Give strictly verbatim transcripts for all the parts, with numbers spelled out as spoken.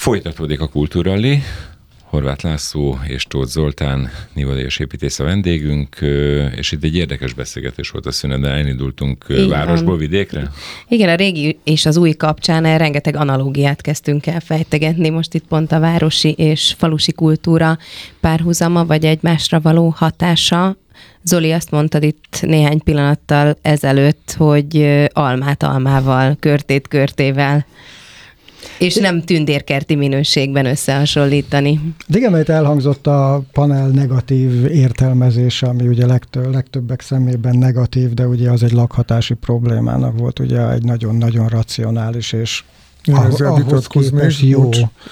Folytatódik a Kultúrrally. Horváth László és Tóth Zoltán névadélyes építész a vendégünk, és itt egy érdekes beszélgetés volt a szünetben, elindultunk Igen. városból vidékre. Igen, a régi és az új kapcsán rengeteg analógiát kezdtünk el fejtegetni, most itt pont a városi és falusi kultúra párhuzama, vagy egymásra való hatása. Zoli, azt mondtad itt néhány pillanattal ezelőtt, hogy almát almával, körtét körtével, és nem tündérkerti minőségben összehasonlítani. De igen, mert elhangzott a panel negatív értelmezése, ami ugye legtö- legtöbbek szemében negatív, de ugye az egy lakhatási problémának volt, ugye egy nagyon-nagyon racionális és ah- ahhoz képest jó,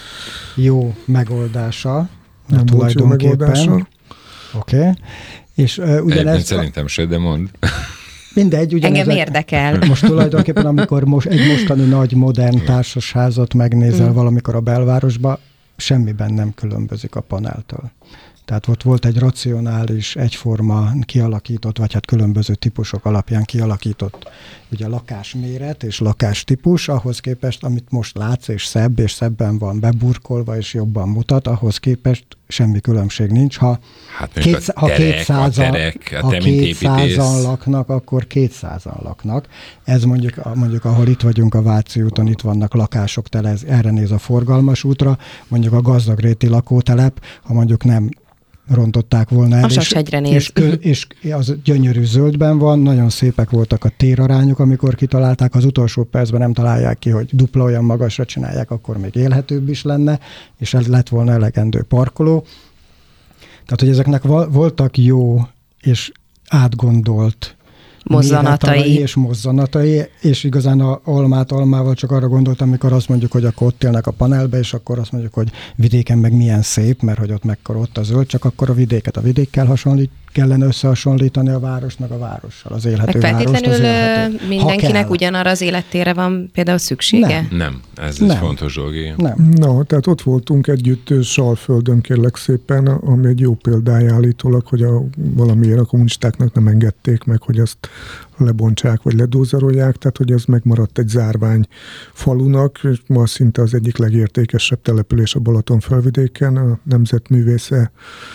jó megoldása. Nem volt jó megoldása. Oké. Okay. És uh, ugyanez... Szerintem se, de mondd. Mindegy, ugyanez. Engem érdekel. Most tulajdonképpen, amikor most egy mostani nagy, modern társasházat megnézel mm. valamikor a belvárosba, semmiben nem különbözik a paneltől. Tehát ott volt egy racionális, egyforma kialakított, vagy hát különböző típusok alapján kialakított ugye lakásméret és lakástípus, ahhoz képest, amit most látsz, és szebb, és szebben van beburkolva, és jobban mutat, ahhoz képest semmi különbség nincs. Ha, hát két, a terek, kétszázan, a terek, a ha kétszázan laknak, akkor kétszázan laknak. Ez mondjuk, mondjuk, ahol itt vagyunk a Váci úton, itt vannak lakások tele, erre néz a Forgalmas útra, mondjuk a Gazdagréti lakótelep, ha mondjuk nem rontották volna el. A Sashegyre néz. És, és, és az gyönyörű zöldben van, nagyon szépek voltak a térarányok, amikor kitalálták, az utolsó percben nem találják ki, hogy dupla olyan magasra csinálják, akkor még élhetőbb is lenne, és ez lett volna elegendő parkoló. Tehát, hogy ezeknek voltak jó és átgondolt mozzanatai. És mozzanatai, és igazán a almát almával csak arra gondoltam, amikor azt mondjuk, hogy akkor ott élnek a panelbe, és akkor azt mondjuk, hogy vidéken meg milyen szép, mert hogy ott mekkora ott a zöld, csak akkor a vidéket a vidékkel hasonlít, kellene összehasonlítani a városnak a várossal, az élhető várost az élhető. Mindenkinek ugyanarra az élettére van például szüksége? Nem, nem. ez nem. Egy fontos dolog. Nem. No, tehát ott voltunk együtt Salföldön, kérlek szépen, ami egy jó példája állítólag, hogy a, valamiért a kommunistáknak nem engedték meg, hogy azt lebontsák, vagy ledózerolják, tehát hogy ez megmaradt egy zárvány falunak, és ma szinte az egyik legértékesebb település a Balaton felvidéken, a nemzetművésze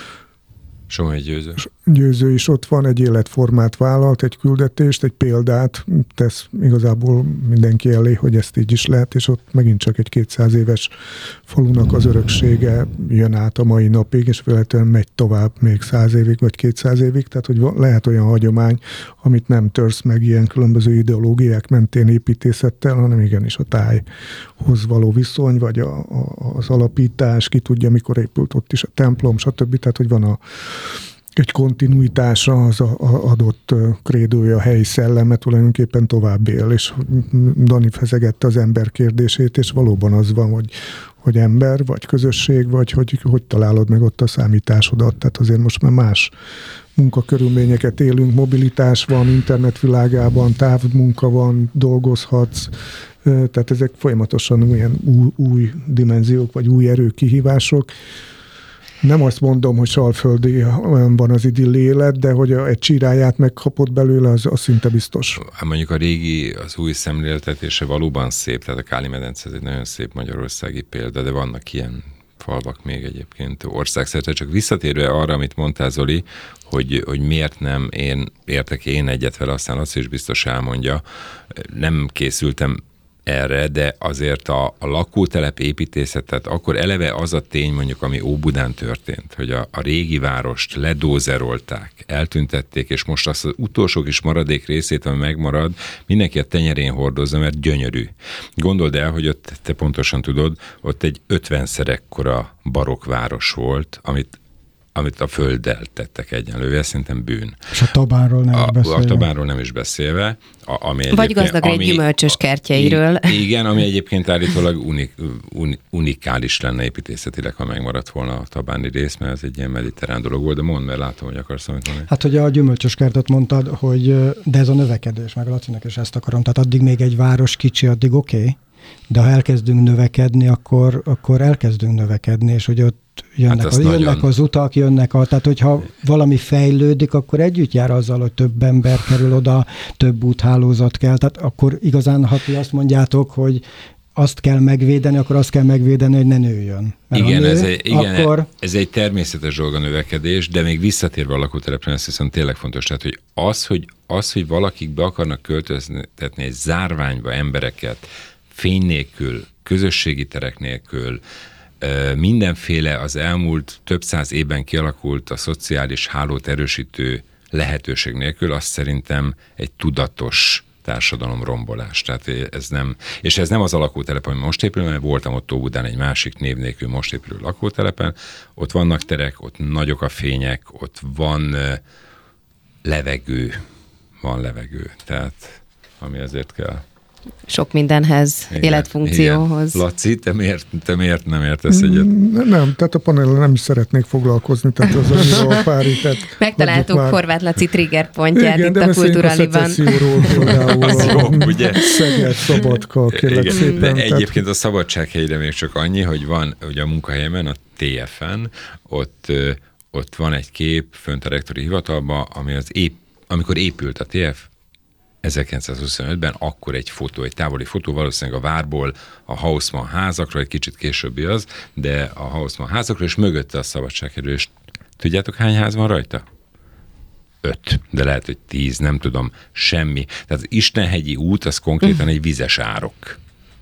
Somogy Győző. Győző is ott van, egy életformát vállalt, egy küldetést, egy példát tesz igazából mindenki elé, hogy ezt így is lehet, és ott megint csak egy kétszáz éves falunak az öröksége jön át a mai napig, és véletlenül megy tovább még száz évig, vagy kétszáz évig, tehát hogy lehet olyan hagyomány, amit nem törsz meg ilyen különböző ideológiák mentén építészettel, hanem igenis a tájhoz való viszony, vagy a, a, az alapítás, ki tudja, mikor épült ott is a templom, stb. Tehát, hogy van a egy kontinuitása, az a, a adott krédója, a helyi szelleme tulajdonképpen tovább él, és Dani fezegette az ember kérdését, és valóban az van, hogy, hogy ember, vagy közösség, vagy hogy, hogy találod meg ott a számításodat, tehát azért most már más munkakörülményeket élünk, mobilitás van, internetvilágában, távmunka van, dolgozhatsz, tehát ezek folyamatosan olyan új, új dimenziók, vagy új erőkihívások. Nem azt mondom, hogy Salföldi van az idilli élet, de hogy egy csiráját megkapott belőle, az, az szinte biztos. Hát mondjuk a régi, az új szemléltetése valóban szép, tehát a Káli-medence ez egy nagyon szép magyarországi példa, de vannak ilyen falvak még egyébként országszerte. Csak visszatérve arra, amit mondtál, Zoli, hogy, hogy miért nem én értek én egyet vele, aztán azt is biztos elmondja. Nem készültem erre, de azért a, a lakótelep építészetet, akkor eleve az a tény, mondjuk, ami Óbudán történt, hogy a, a régi várost ledózerolták, eltüntették, és most azt az utolsó kis maradék részét, ami megmarad, mindenki a tenyerén hordozza, mert gyönyörű. Gondold el, hogy ott, te pontosan tudod, ott egy ötvenszer ekkora barokkváros volt, amit amit a földdel tettek egyenlővé, szerintem bűn. És a Tabánról nem a, is beszélve. A Tabánról nem is beszélve. A, ami Vagy Gazdagréti gyümölcsös kertjeiről. Igen, ami egyébként állítólag unik, un, unikális lenne építészetileg, ha megmaradt volna a tabáni rész, mert ez egy ilyen mediterrán dolog volt, de mondd, mert látom, hogy akarsz amit mondani. Hát, hogy a gyümölcsös kertet mondtad, hogy de ez a növekedés, meg Lacinak is ezt akarom, tehát addig még egy város kicsi, addig oké, okay, de ha elkezdünk növekedni, akkor, akkor elkezdünk növekedni, és hogy ott jönnek, hát a, jönnek nagyon... az utak, jönnek a... Tehát, hogyha valami fejlődik, akkor együtt jár azzal, hogy több ember kerül oda, több úthálózat kell. Tehát akkor igazán, ha ti azt mondjátok, hogy azt kell megvédeni, akkor azt kell megvédeni, hogy ne nőjön. Mert igen, nő, ez, egy, igen akkor... ez egy természetes dolog a növekedés, de még visszatérve a lakótelepre, ez viszont tényleg fontos. Tehát, hogy az, hogy, az, hogy valakik be akarnak költöztetni egy zárványba embereket, fény nélkül, közösségi terek nélkül, mindenféle az elmúlt több száz évben kialakult a szociális hálót erősítő lehetőség nélkül, azt szerintem egy tudatos társadalom rombolás. Tehát ez nem, és ez nem az a lakótelep, ami most épül, mert voltam ott Óbudán egy másik név nélkül most épülő lakótelepen, ott vannak terek, ott nagyok a fények, ott van levegő, van levegő, tehát ami azért kell. Sok mindenhez, igen, életfunkcióhoz. Igen. Laci, te miért, te miért nem értesz egyet? Nem, tehát a panellel nem is szeretnék foglalkozni, tehát az annyira a pári, tehát megtaláltuk már... Horváth Laci trigger pontját igen, itt a Kulturaliban. Igen, de például az jó, ugye? Szeged, Szabadka, kérlek igen, szépen. De egyébként a Szabadsághegyre még csak annyi, hogy van ugye a munkahelyemen, a té ef en, ott, ott van egy kép fönt a rektori hivatalban, ami az épp, amikor épült a té ef, ezerkilencszázhuszonötben, akkor egy fotó, egy távoli fotó, valószínűleg a várból, a Haussmann házakról, egy kicsit későbbi az, de a Haussmann házakról, és mögötte a Szabadsághegyről, és tudjátok hány ház van rajta? Öt, de lehet, hogy tíz, nem tudom, semmi. Tehát az Istenhegyi út, az konkrétan egy vizes árok.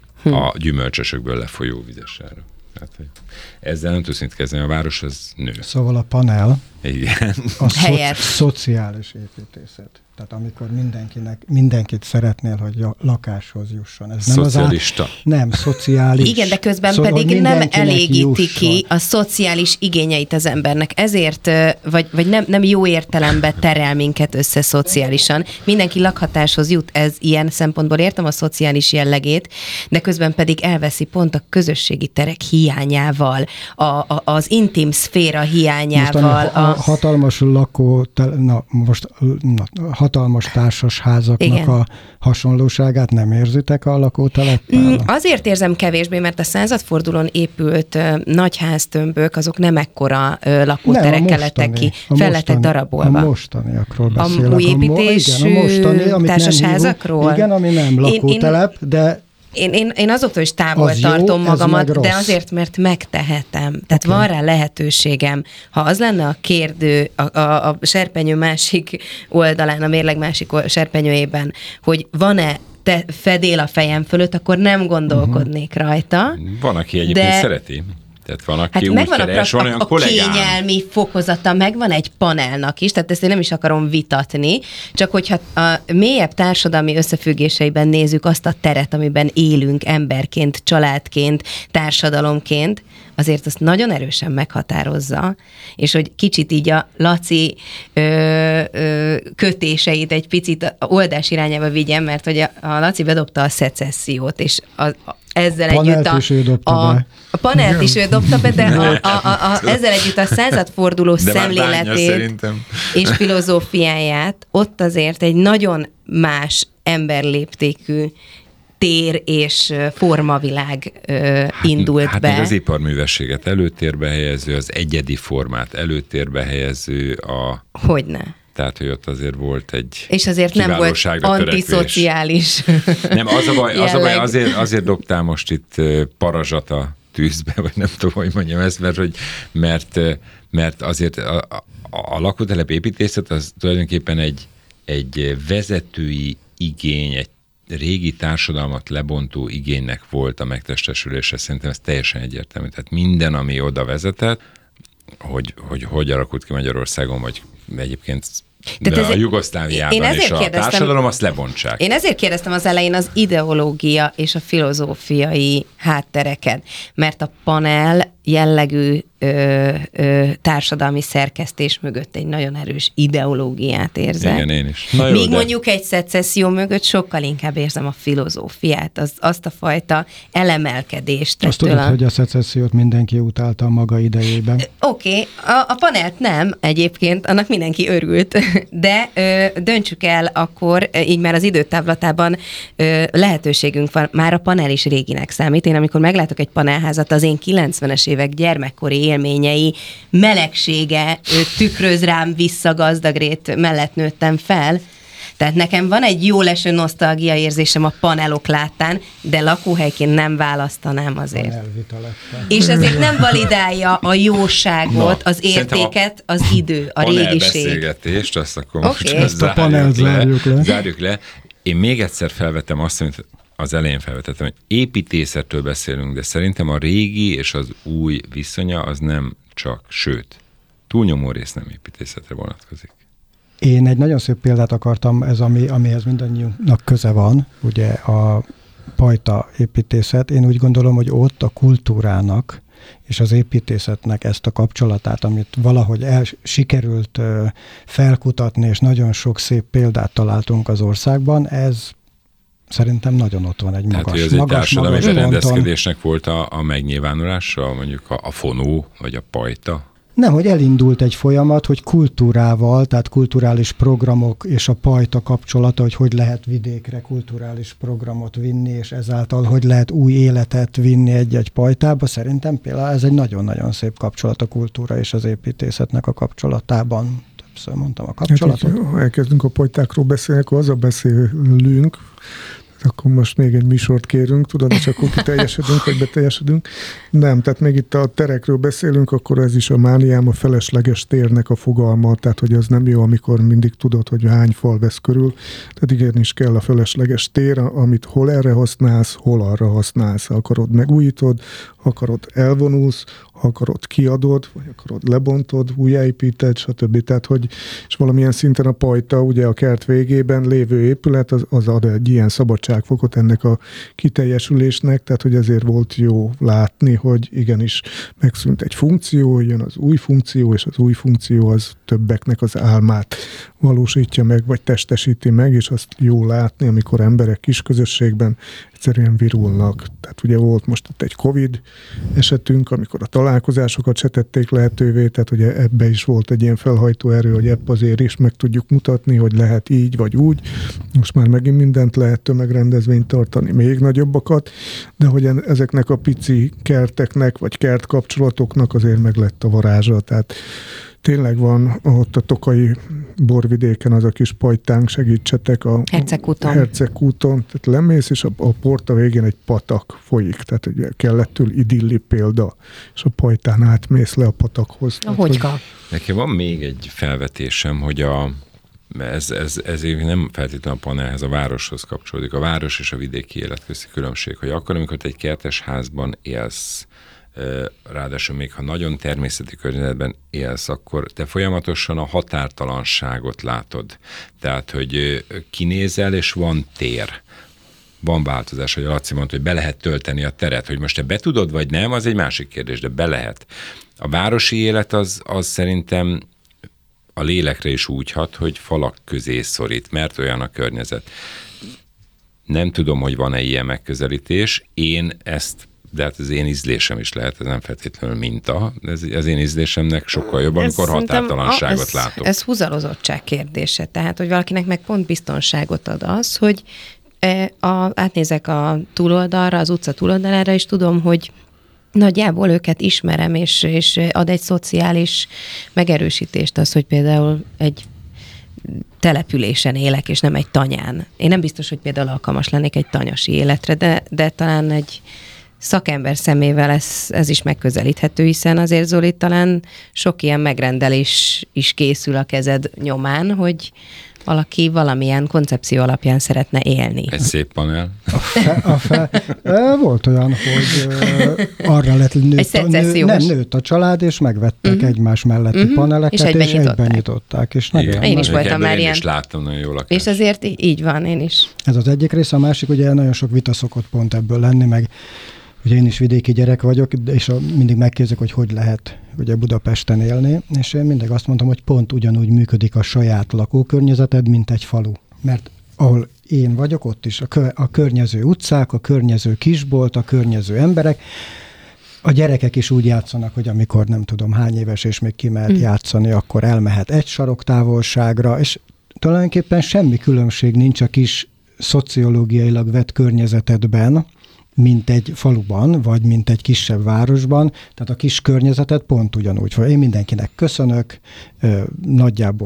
A gyümölcsösökből lefolyó vizes árok. Tehát, ezzel nem tudsz mit kezdeni, a város az nő. Szóval a panel igen. a szo- szociális építészet. Tehát amikor mindenkinek, mindenkit szeretnél, hogy lakáshoz jusson. Ez nem szocialista. Az á... Nem, szociális. Igen, de közben szóval pedig nem elégíti jusson. ki a szociális igényeit az embernek. Ezért, vagy, vagy nem, nem jó értelemben terel minket össze szociálisan. Mindenki lakhatáshoz jut, ez ilyen szempontból értem a szociális jellegét, de közben pedig elveszi pont a közösségi terek hiányával, a, a, az intim szféra hiányával. Most a, a, a hatalmas lakó, na most na, hatalmas társasházaknak igen. a hasonlóságát nem érzitek a lakóteleppel? Azért érzem kevésbé, mert a századfordulón épült uh, nagyháztömbök, azok nem ekkora uh, lakóterekkel lettek ki, fel lettek darabolva. A mostaniakról beszélek. A új építésű társasházakról? Igen, ami nem lakótelep, én, én... de Én, én, én azoktól is távol az tartom jó, magamat, de azért, mert megtehetem. Tehát okay. van rá lehetőségem. Ha az lenne a kérdő a, a, a serpenyő másik oldalán, a mérleg másik serpenyőjében, hogy van-e te fedél a fejem fölött, akkor nem gondolkodnék uh-huh. rajta. Van, aki egyébként de... szereti. Tehát van, aki hát megvan úgy keres, van olyan a, a kényelmi fokozata, megvan egy panelnak is, tehát ezt én nem is akarom vitatni, csak hogyha a mélyebb társadalmi összefüggéseiben nézzük azt a teret, amiben élünk emberként, családként, társadalomként, azért azt nagyon erősen meghatározza, és hogy kicsit így a Laci ö, ö, kötéseit egy picit a oldás irányába vigyen, mert hogy a, a Laci bedobta a szecessziót, és a, a ezzel panelt együtt a, a, a panelt is ő dobta be, de a, a, a, a, ezzel együtt a századforduló de szemléletét és filozófiáját, ott azért egy nagyon más emberléptékű tér és formavilág ö, indult hát, be. Hát az iparművességet előtérbe helyező, az egyedi formát előtérbe helyező a... Hogyne. Tehát, hogy ott azért volt egy és azért nem volt antiszociális nem, az a baj, az a baj azért, azért dobtál most itt parazsat a tűzbe, vagy nem tudom, hogy mondjam ezt, mert, hogy, mert, mert azért a, a, a lakótelep építészet az tulajdonképpen egy, egy vezetői igény, egy régi társadalmat lebontó igénynek volt a megtestesülése. Szerintem ez teljesen egyértelmű. Tehát minden, ami oda vezetett, hogy hogy, hogy alakult ki Magyarországon, vagy egyébként de a Jugoszláviában és a társadalom, azt lebontsák. Én ezért kérdeztem az elején az ideológia és a filozófiai háttereket, mert a panel jellegű ö, ö, társadalmi szerkesztés mögött egy nagyon erős ideológiát érzek. Igen, én is. Na jó, Míg de... mondjuk egy szecesszió mögött sokkal inkább érzem a filozófiát, az, azt a fajta elemelkedést. Azt tudod, a... hogy a szecessziót mindenki utálta a maga idejében. Oké, okay. a, a panelt nem egyébként, annak mindenki örült, de ö, döntsük el akkor, így már az időtávlatában ö, lehetőségünk van, már a panel is réginek számít. Én amikor meglátok egy panelházat, az én kilencvenes évek gyermekkori élményei, melegsége tükröz rám vissza, gazdagrét mellett nőttem fel. Tehát nekem van egy jó leső nosztalgia érzésem a panelok láttán, de lakóhelyként nem választanám azért. És ezért nem validálja a jóságot, Na, az értéket, az idő, a régiség. Beszélgetést, azt akkor okay. most a panelt zárjuk le. Zárjuk le. Én még egyszer felvetem azt, amit az elején felvetettem, hogy építészetről beszélünk, de szerintem a régi és az új viszonya az nem csak, sőt, túlnyomó rész nem építészetre vonatkozik. Én egy nagyon szép példát akartam, ez ami, amihez mindannyiunknak köze van, ugye a pajta építészet. Én úgy gondolom, hogy ott a kultúrának és az építészetnek ezt a kapcsolatát, amit valahogy el, sikerült uh, felkutatni, és nagyon sok szép példát találtunk az országban, ez szerintem nagyon ott van egy magas, Tehát, hogy ez egy magas, társadalmi magas berendezkedésnek volt a, a megnyilvánulása, mondjuk a, a fonó, vagy a pajta? Nem, hogy elindult egy folyamat, hogy kultúrával, tehát kulturális programok és a pajta kapcsolata, hogy hogy lehet vidékre kulturális programot vinni, és ezáltal hogy lehet új életet vinni egy-egy pajtába. Szerintem például ez egy nagyon-nagyon szép kapcsolat a kultúra és az építészetnek a kapcsolatában. Többször mondtam a kapcsolatot. Hát, ha elkezdünk a pajtákról beszélni, akkor azzal beszélünk, akkor most még egy műsort kérünk, tudod, és akkor kiteljesedünk, vagy beteljesedünk. Nem, tehát még itt a terekről beszélünk, akkor ez is a mániám, a felesleges térnek a fogalma, tehát hogy az nem jó, amikor mindig tudod, hogy hány fal vesz körül. Tehát igenis kell a felesleges tér, amit hol erre használsz, hol arra használsz. Ha akarod, megújítod, ha akarod, elvonulsz, ha akarod, kiadod, vagy akarod, lebontod, újjáépíted, stb. Tehát, hogy és valamilyen szinten a pajta, ugye a kert végében lévő épület, az, az ad egy ilyen szabadságfokot ennek a kiteljesülésnek, tehát, hogy ezért volt jó látni, hogy igenis megszűnt egy funkció, jön az új funkció, és az új funkció az többeknek az álmát valósítja meg, vagy testesíti meg, és azt jó látni, amikor emberek kis közösségben egyszerűen virulnak. Tehát ugye volt most itt egy Covid esetünk, amikor a találkozásokat se tették lehetővé, tehát ugye ebbe is volt egy ilyen felhajtó erő, hogy ebb azért is meg tudjuk mutatni, hogy lehet így vagy úgy. Most már megint mindent lehet tömegrendezvényt tartani, még nagyobbakat, de hogy ezeknek a pici kerteknek, vagy kertkapcsolatoknak azért meg lett a varázsa. Tehát tényleg van ott a tokai borvidéken az a kis pajtánk, segítsetek a Hercegúton. Hercegúton. Tehát lemész, és a, a porta végén egy patak folyik. Tehát egy kellettől idilli példa, és a pajtán átmész le a patakhoz. A hogyka. Hogy... Nekem van még egy felvetésem, hogy a ez, ez, ez nem feltétlenül a panelhez, a városhoz kapcsolódik. A város és a vidéki élet közti különbség, hogy akkor, amikor te egy kertes házban élsz, ráadásul még ha nagyon természeti környezetben élsz, akkor te folyamatosan a határtalanságot látod. Tehát, hogy kinézel, és van tér. Van változás, hogy a Laci mondta, hogy be lehet tölteni a teret. Hogy most te be tudod, vagy nem, az egy másik kérdés, de be lehet. A városi élet az, az szerintem a lélekre is úgy hat, hogy falak közé szorít, mert olyan a környezet. Nem tudom, hogy van-e ilyen megközelítés. Én ezt de hát az én ízlésem is lehet, ez nem feltétlenül minta, de ez, az én ízlésemnek sokkal jobb, amikor határtalanságot ez, látok. Ez húzalozottság kérdése, tehát, hogy valakinek meg pont biztonságot ad az, hogy a, átnézek a túloldalra, az utca túloldalára, és tudom, hogy nagyjából őket ismerem, és, és ad egy szociális megerősítést az, hogy például egy településen élek, és nem egy tanyán. Én nem biztos, hogy például alkalmas lennék egy tanyasi életre, de, de talán egy szakember szemével ez, ez is megközelíthető, hiszen azért, Zoli, talán sok ilyen megrendelés is készül a kezed nyomán, hogy valaki valamilyen koncepció alapján szeretne élni. Egy szép panel. A fe, a fe, volt olyan, hogy arra lett nőtt, a, nő, nem nőtt a család, és megvettek uh-huh. egymás melletti uh-huh. paneleket, és egyben és nyitották. Egyben nyitották és Igen, én is voltam már ilyen. Én is láttam nagyon jó lakást. És azért így van, én is. Ez az egyik része, a másik, ugye nagyon sok vita szokott pont ebből lenni, meg ugye én is vidéki gyerek vagyok, és a, mindig megkérdezik, hogy hogy lehet ugye Budapesten élni, és én mindig azt mondtam, hogy pont ugyanúgy működik a saját lakókörnyezeted, mint egy falu. Mert ahol én vagyok, ott is a, kö, a környező utcák, a környező kisbolt, a környező emberek, a gyerekek is úgy játszanak, hogy amikor nem tudom hány éves, és még ki mehet mm. játszani, akkor elmehet egy sarok távolságra, és tulajdonképpen semmi különbség nincs a kis szociológiailag vett környezetedben, mint egy faluban, vagy mint egy kisebb városban, tehát a kis környezetet pont ugyanúgy. Én mindenkinek köszönök, nagyjából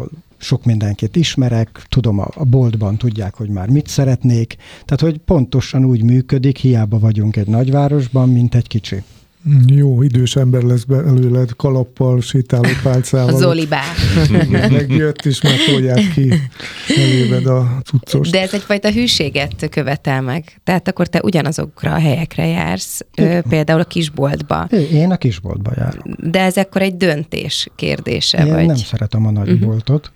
sok mindenkit ismerek, tudom, a, a boltban tudják, hogy már mit szeretnék, tehát hogy pontosan úgy működik, hiába vagyunk egy nagyvárosban, mint egy kicsi. Jó, idős ember lesz belőled, kalappal, sétálópálcával. Zoli bár. Megjött, és már tolják ki eléved a cuccost. De ez egyfajta hűséget követel meg. Tehát akkor te ugyanazokra a helyekre jársz, ö, például a kisboltba. Én a kisboltba járok. De ez akkor egy döntés kérdése, Én vagy? nem szeretem a nagyboltot.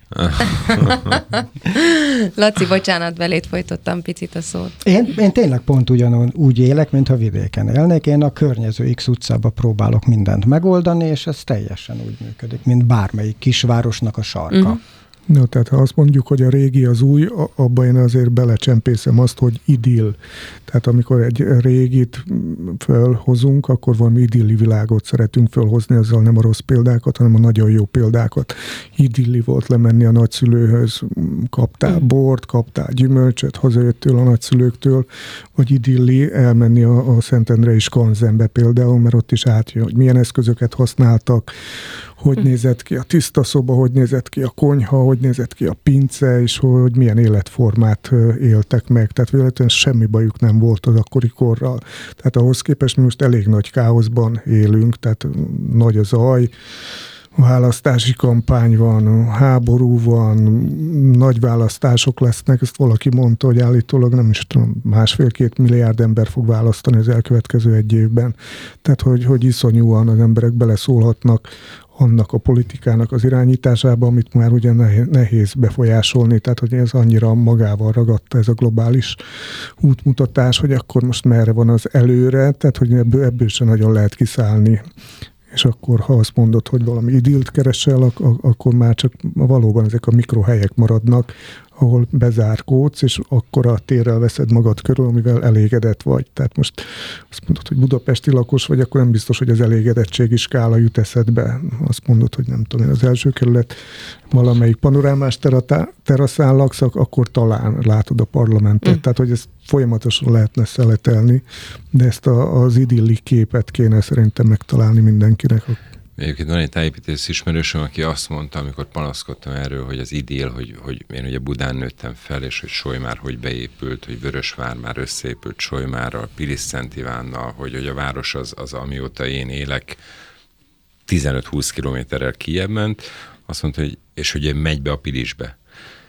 Laci, bocsánat, belét folytottam picit a szót. Én, én tényleg pont ugyanúgy úgy élek, mintha vidéken élnék. Én a környező X utcába próbálok mindent megoldani, és ez teljesen úgy működik, mint bármelyik kisvárosnak a sarka. Uh-huh. No, tehát ha azt mondjuk, hogy a régi az új, abban én azért belecsempészem azt, hogy idill. Tehát amikor egy régit fölhozunk, akkor valami idilli világot szeretünk fölhozni, azzal nem a rossz példákat, hanem a nagyon jó példákat. Idilli volt lemenni a nagyszülőhöz, kaptál bort, kaptál gyümölcsöt, hazajöttél a nagyszülőktől, vagy idilli elmenni a, a Szentendrei Skanzenbe például, mert ott is átjön, hogy milyen eszközöket használtak, hogy nézett ki a tiszta szoba, hogy nézett ki a konyha, hogy nézett ki a pince, és hogy milyen életformát éltek meg. Tehát véletlenül semmi bajuk nem volt az akkori korral. Tehát ahhoz képest mi most elég nagy káoszban élünk, tehát nagy a zaj, választási kampány van, háború van, nagy választások lesznek, ezt valaki mondta, hogy állítólag nem is tudom, másfél-két milliárd ember fog választani az elkövetkező egy évben. Tehát, hogy, hogy iszonyúan az emberek beleszólhatnak annak a politikának az irányításába, amit már ugye nehéz befolyásolni, tehát hogy ez annyira magával ragadta ez a globális útmutatás, hogy akkor most merre van az előre, tehát hogy ebből, ebből sem nagyon lehet kiszállni. És akkor, ha azt mondod, hogy valami idillt keresel, ak- akkor már csak valóban ezek a mikrohelyek maradnak, ahol bezárkódsz, és akkor a térrel veszed magad körül, amivel elégedett vagy. Tehát most azt mondod, hogy budapesti lakos vagy, akkor nem biztos, hogy az elégedettségi skála jut eszedbe. Azt mondod, hogy nem tudom, az első kerület valamelyik panorámás teratá- teraszán laksz, akkor talán látod a parlamentet. Mm. Tehát, hogy ezt folyamatosan lehetne szeletelni, de ezt a, az idilli képet kéne szerintem megtalálni mindenkinek. Egyébként van egy tájépítész ismerősöm, aki azt mondta, amikor panaszkodtam erről, hogy az idill, hogy, hogy én ugye Budán nőttem fel, és hogy Solymár hogy beépült, hogy Vörösvár már összeépült Solymárral, Pilis-Szent Ivánnal, hogy, hogy a város az, az, amióta én élek, tizenöt-húsz kilométerrel kijebb ment, azt mondta, hogy, és hogy megy be a Pilisbe.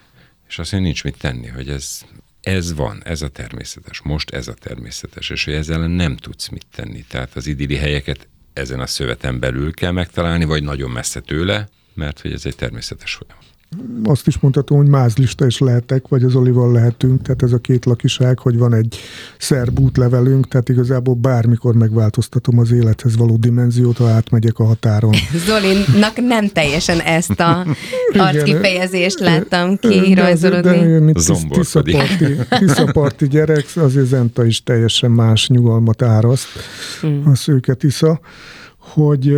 És azt mondja, nincs mit tenni, hogy ez, ez van, ez a természetes, most ez a természetes, és hogy ezzel nem tudsz mit tenni. Tehát az idilli helyeket ezen a szöveten belül kell megtalálni, vagy nagyon messze tőle, mert hogy ez egy természetes folyamat. Azt is mondhatom, hogy mázlista is lehetek, vagy az Olival lehetünk, tehát ez a két lakiság, hogy van egy szerb útlevelünk, tehát igazából bármikor megváltoztatom az élethez való dimenziót, ha átmegyek a határon. Zolinak nem teljesen ezt a arckifejezést láttam kirajzolódni. De, de mint tiszaparti, tiszaparti gyerek, azért Zenta is teljesen más nyugalmat áraszt, hmm. a szőke Tisza, hogy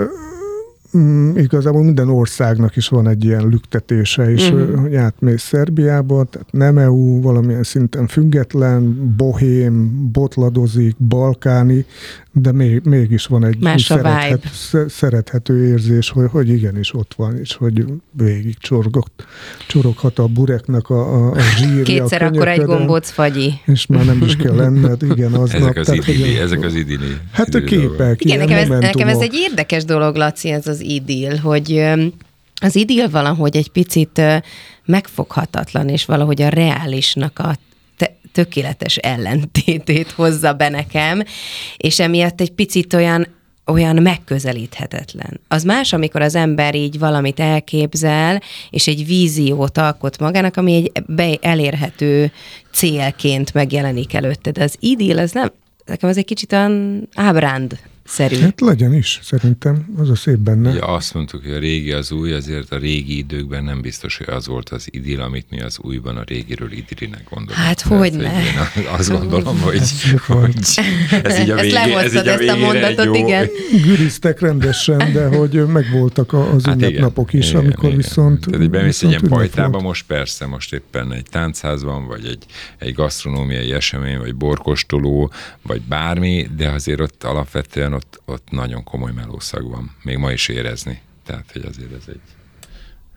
Mm, igazából minden országnak is van egy ilyen lüktetése, és mm. hogy átmész Szerbiába, tehát nem é u, valamilyen szinten független, bohém, botladozik, balkáni, de még, mégis van egy szerethet, szerethető érzés, hogy, hogy igenis ott van, és hogy végig csorgott, csoroghat a bureknak a, a zsírja. Kétszer akkor egy gombóc fagyi. És már nem is kell lenned, igen, aznap. Ezek az tehát, idilli, ezek az idilli. Hát a képek. Igen, nekem ez, nekem ez egy érdekes dolog, Laci, ez az idill, hogy az idill valahogy egy picit megfoghatatlan, és valahogy a reálisnak a tökéletes ellentétét hozza be nekem, és emiatt egy picit olyan, olyan megközelíthetetlen. Az más, amikor az ember így valamit elképzel, és egy víziót alkot magának, ami egy be elérhető célként megjelenik előtte. De az idill, az nem, nekem az egy kicsit olyan ábránd szerű. Hát legyen is, szerintem, az a szép benne. Ja, azt mondtuk, hogy a régi az új, azért a régi időkben nem biztos, hogy az volt az idill, amit mi az újban a régiről idillinek gondolunk. Hát hogyne. Én azt gondolom, hogy, hogy ez így a végé, ez így a ezt a mondatot, igen. Güriztek rendesen, de hogy megvoltak az hát ünnepnapok is, igen, amikor igen. viszont... Tehát így bemész egy ilyen pajtába, volt. Most persze, most éppen egy táncházban, vagy egy, egy gasztronómiai esemény, vagy borkostoló, vagy bármi, de azért ott alapvetően Ott, ott nagyon komoly melószag van. Még ma is érezni. Tehát, hogy azért ez egy...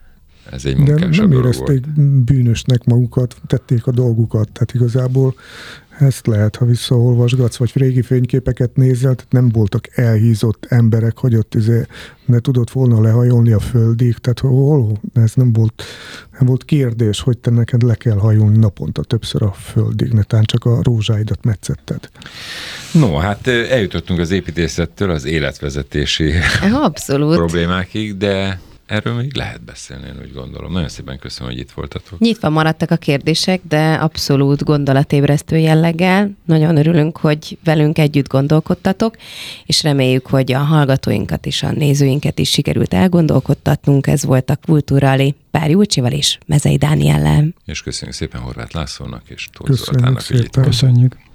ez egy munkásabb De nem dolog érezték volt. bűnösnek magukat, tették a dolgukat, tehát igazából ezt lehet, ha visszaolvasgatsz, vagy régi fényképeket nézel, tehát nem voltak elhízott emberek, hogy ott izé, ne tudott volna lehajolni a földig, tehát hol, ez nem volt, nem volt kérdés, hogy te neked le kell hajolni naponta többször a földig, netán csak a rózsáidat metszetted. No, hát eljutottunk az építészettől az életvezetési Abszolút. problémákig, de erről még lehet beszélni, én úgy gondolom. Nagyon szépen köszönöm, hogy itt voltatok. Nyitva maradtak a kérdések, de abszolút gondolatébresztő jelleggel. Nagyon örülünk, hogy velünk együtt gondolkodtatok, és reméljük, hogy a hallgatóinkat és a nézőinket is sikerült elgondolkodtatnunk. Ez volt a Kulturali Pár Julcsival és Mezei Dániellel. És köszönjük szépen Horváth Lászlónak és Tóth Köszönjük Zoltánnak, hogy itt szépen. voltak. Köszönjük.